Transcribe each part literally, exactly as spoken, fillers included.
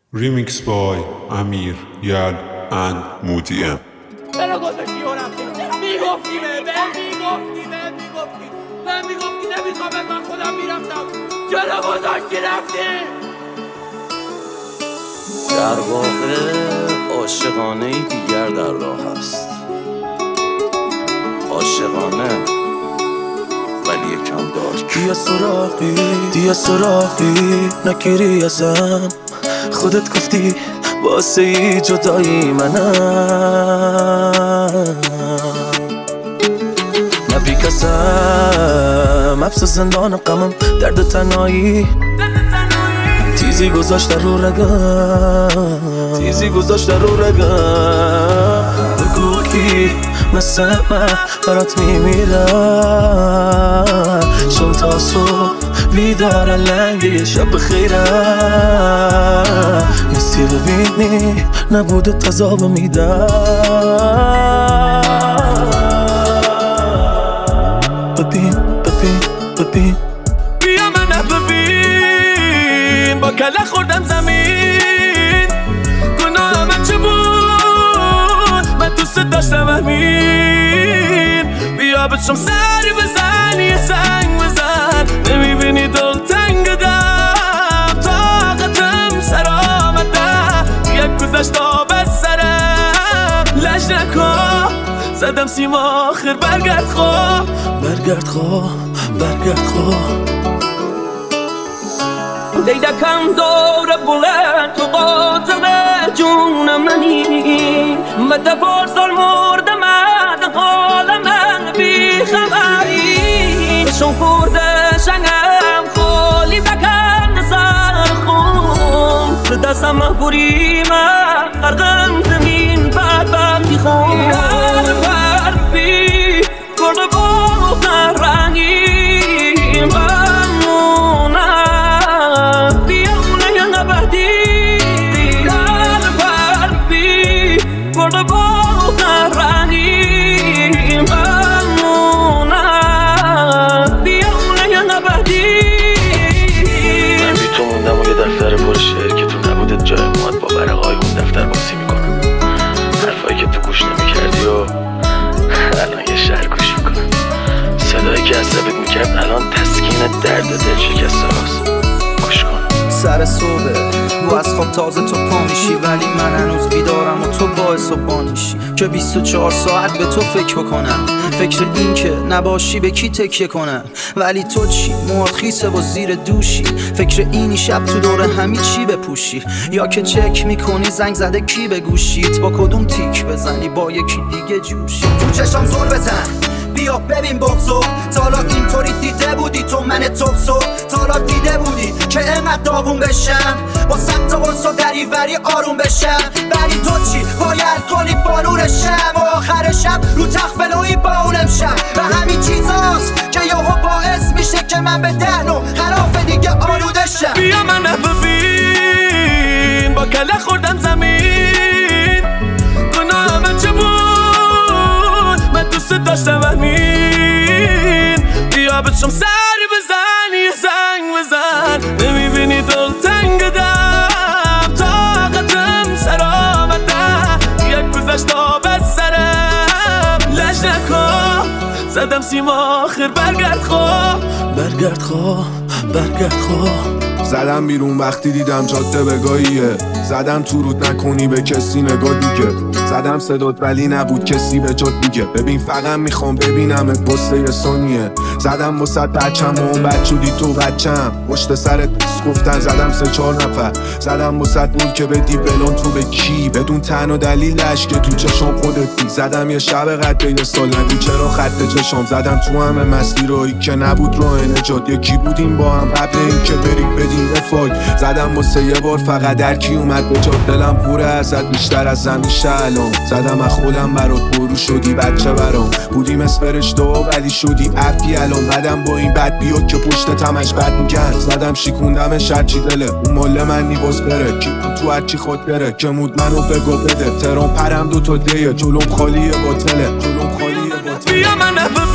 Remix by امیر یل and مودی ام. چرا گذاشتی و رفتی؟ میگفتی به من میگفتی به میگفتی من میگفتی نمیخوام من خودم میرفتم. چرا گذاشتی رفتی؟ در واقع عاشقانه دیگر در راه است، عاشقانه ولی یکم دارک. دیا سراغی دیا سراغی نگیری ازم، خودت گفتی واسه ای جدایی منم، نبی کسم حبس زندان غمم، درد تنهایی تیزی گذاشت رو رگم، تیزی گذاشت رو رگم. بگو کی مثل من برات میمیرم، شب تا صبح بیدار لنگه شب بخیرم، نیستی ببینی نبوده تذاب میدم. ببین ببین ببین بیا من ببین، با کله خوردم زمین، گناه من چه بود؟ من دوست داشتم همین. بیا بچم سری بزن یه زنگ بزن، نمیبینی دل تنگدم، طاقتم سر آمده، یک گذشت آب از سرم. لج نکن زدم سیم آخر، برگرد خواه برگرد خواه برگرد خواه. دیدکم دور بلند تو قاطر جونم منی، مده پارسال مرده من حال من بی خبری، شون خورده شنگم خالی بکن سر خون، دستم محبوری من غرقم زمین بدبختی خون. هر بر بی کرده با رنگی دفتر پر شعر که تو نبودت جای مواد با ورقای اون دفتر بازی میکنم، حرفایی که تو گوش نمیکردی و الان یه شعر گوش میکنم، صدایی که عصبت میکرد الان تسکین درد دل شکسته هاست. گوش کن. سر صبح و از خواب تازه تو پا میشی، ولی من هنوز بیدارم و تو باعث و بانیشی که بیست و چهار ساعت به تو فکر بکنم، فکر این که نباشی به کی تکیه کنم. ولی تو چی؟ موهات خیسه و زیر دوشی، فکر اینی شب تو دور همی چی بپوشی، یا که چک میکنی زنگ زده کی به گوشیت، با کدوم تیک بزنی با یکی دیگه جوشی. تو چشم زور بزن بیا ببین بغضو، تا حالا اینطوری دیده بودی تو من توبسو، تا حالا دیده بودی که اینقدر داغون بشم، با سمت قرص و دریوری آروم بشم. ولی تو چی؟ پای الکلی بالورشم و آخر شب رو تخت فلوی باولم شم، و همین چیزاست که یهو باعث میشه که من به دهن و خلاف دیگه آلوده شم. بیا من ببین، با کله خوردم زمین، گناه من چه بود؟ من دوست داشتم همین. بیا بچم سری بزن یه زنگ بزن، نمیبینی دل تنگدم، طاقتم سر آمده، یک گذشت آب از سرم. لج نکن زدم سیم آخر، برگرد خواه برگرد خواه برگرد خواه. زدم بیرون وقتی دیدم جاده بگاهیه، زدم تو رود نکنی به کسی نگاه دیگه، زدم صدات ولی نبود کسی به جات دیگه. ببین فقط میخوام ببینمت بسته یه ثانیه، زدم وسط بچم و اون بچ شدی تو بچم، پشت سرت گفتن زدم سه چهار نفر، زدم وسط بود که بدی بلون تو به کی، بدون تن و دلیلش که تو چشم خودت بی. زدم یه شب قد یه سال نگو چرا خط چشم، زدم تو همه مستی روی که نبود راه نجات، یکی بودیم با هم قبل این که بریم بدیم رفاق. زدم واسه یه بار فقط در کی اومد به جات، دلم پوره ازت بیشتر از همیشه الان، زدم از خودم برات برو شدی بچه برام، بودیم اسپرشته ولی شدی اپی الان. بعدم با این بد بیا که پشت تمش بد میگن، زدم شیکوندمش هرچی دله، اون مال من نیباز بره، کی تو هرچی خود بره که مود منو بگو بده. ترام پرم دو تا دیه، جلوم خالیه باطله، جلوم خالیه باطله. بیا من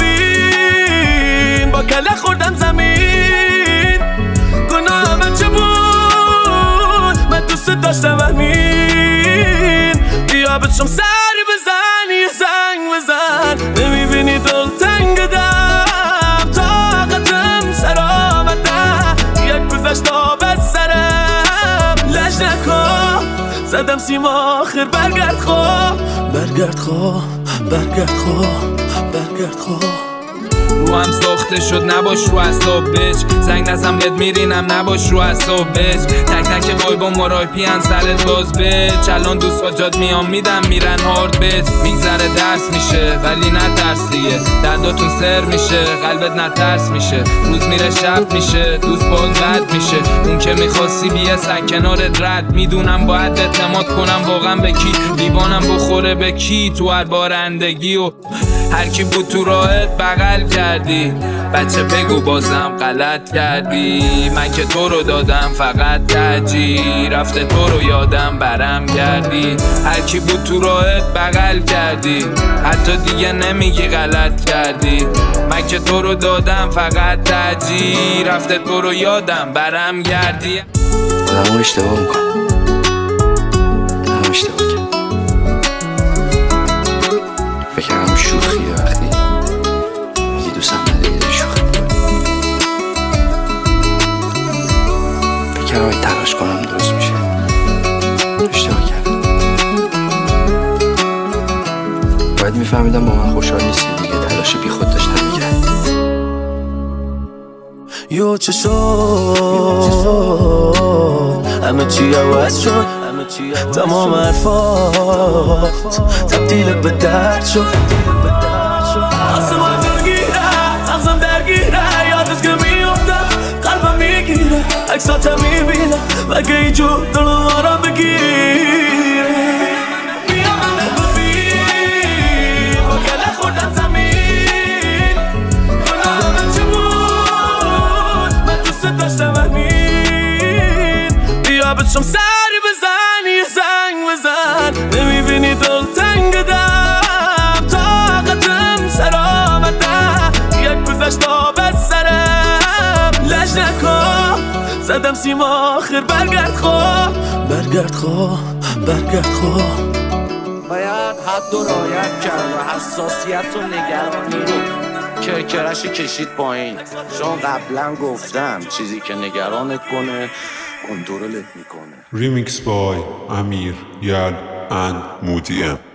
ببین، با کله خوردم زمین، گناه من چه بود؟ من تو دوست داشتم همین بیا بچم سر بزن یه زنگ بزن نمیبینی دل تنگ دم طاقتم سر آمده یک گذشت آب از سرم لج نکن زدم سیم آخر برگرد خواه برگرد خواه برگرد خواه برگرد خواه رو هم ساخته شد نباش رو اصابش زنگ نزم بهت میرینم نباش رو اصابش تک تک وای با مرایپی هم سرت باز بچ الان دوست جاد میام میدم میرن هارد بچ میگذره درس میشه ولی نترس دیگه درداتون سر میشه قلبت نترس میشه روز میره شب میشه دوست باد رد میشه اون که میخواستی بیه سک کنارت رد میدونم باید اعتماد کنم واقعا به کی دیوانم بخوره به کی تو هر بارندگی و هر کی بود تو راهت بغل کردی بچه بگو بازم غلط کردی من که تو رو دادم فقط ترجیح رفته تو رو یادم برم کردی هر کی بود تو راهت بغل کردی حتی دیگه نمیگی غلط کردی من که تو رو دادم فقط ترجیح رفته تو رو یادم برم گردی آدم ها اشتباه میکن هم اشتباه کرد فکرم شوخیه وقتی میگی دوستم نداری داری شوخی میکنی فکرم اگه تلاش کنم درست میشه اشتباه کردم باید میفهمیدم با من خوشحال نیستی دیگه تلاش بی خود داشتم میکرد یو چه شد همه چی عوض شد تمام حرفات تبدیل به درد شد آسمان درگیره مغزم درگیره یادت که میافتم قلبم میگیره عکساتم میبینم مگه اینجور دلم آرام بگیره بیا من ببین با گله خوردم زمین گناهم چه بود من دوست داشتم همین بیا بچم سر بزن یه زنگ بزن نمیبینی دل تنگ دم طاقتم سر آمده یک گذشت آب از سرم لج نکن زدم سیم آخر برگرد خواه برگرد خواه برگرد خواه باید حد و رعایت کرد و حساسیت و نگرانی رو کرکرش کشید پایین چون قبلا گفتم چیزی که نگرانت کنه کنترلت میکنه. Remix by Amir, Yal and Moody M.